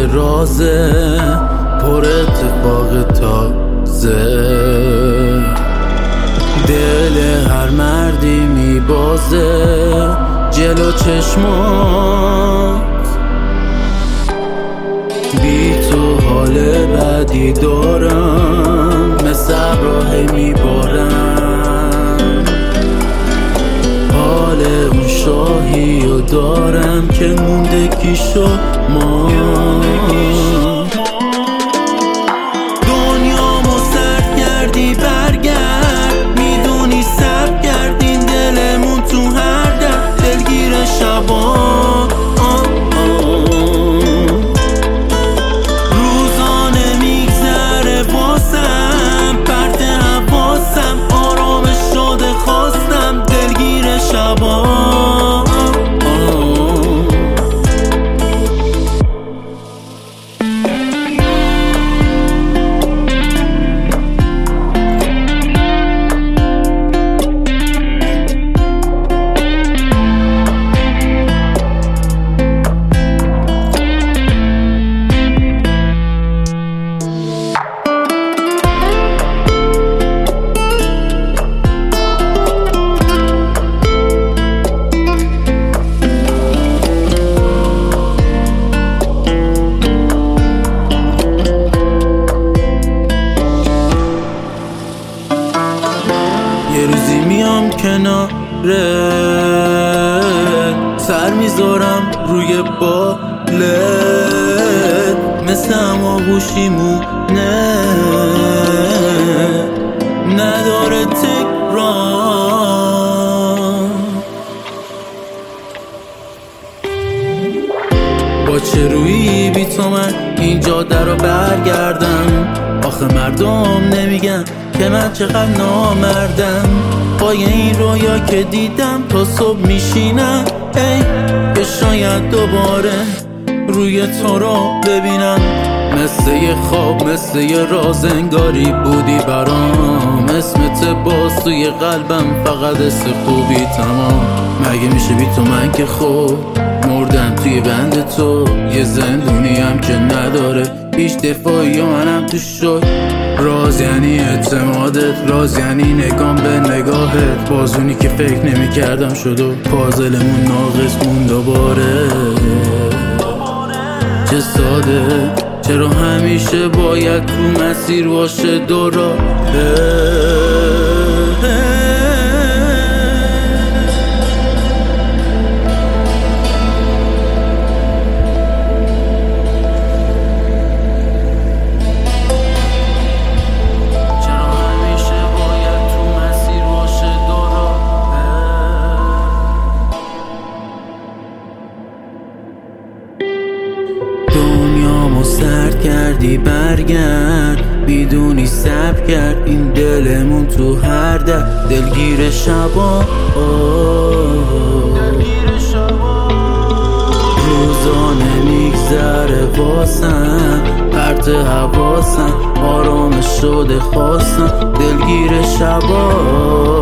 رازه، پر اتفاق تازه. دل هر مردی میبازه جلو چشمات، بی تو حال بدی دارم، مثل ابراهی میبارم. حال اون شاهی رو دارم که مونده کیشو ما. دنیامو سرد کردی برگرد، میدونی سب کردین دلمون تو هر در، دلگیر شبا. روزانه میگذره واسم، پرت حواسم آرامش شده خواستم، دلگیر شبا. یه روزی میام کناره، سر میذارم روی بالت، مثل هماغوشیمونه نداره تکرار. با چه رویی بی تو من این جاده رو برگردم؟ آخه مردم نمیگن که من چقدر نامردم. پای این رویا که دیدم تا صبح میشینم، ای که شاید دوباره روی تو رو ببینم. مثل یه خواب، مثل یه راز، انگاری بودی برام. اسمت باز توی قلبم، فقط حس خوبی تمام. مگه میشه بی تو من که خوب مردم توی بند تو، یه زندونیم که نداره هیچ دفاعی و منم تو شد. راز یعنی اعتمادت، راز یعنی نگام به نگاهت، بازونی که فکر نمی کردم شد و پازلمون ناقص مون دوباره. چه ساده، چرا همیشه باید تو مسیر باشه دو راهه؟ دنیامو سرد کردی برگرد، بیدونی صبر کرد این دلمون تو هر در، دلگیر شبا. روزانه میگذره واسم، پرت حواسم آرامش شده خواستم، دلگیر شبا.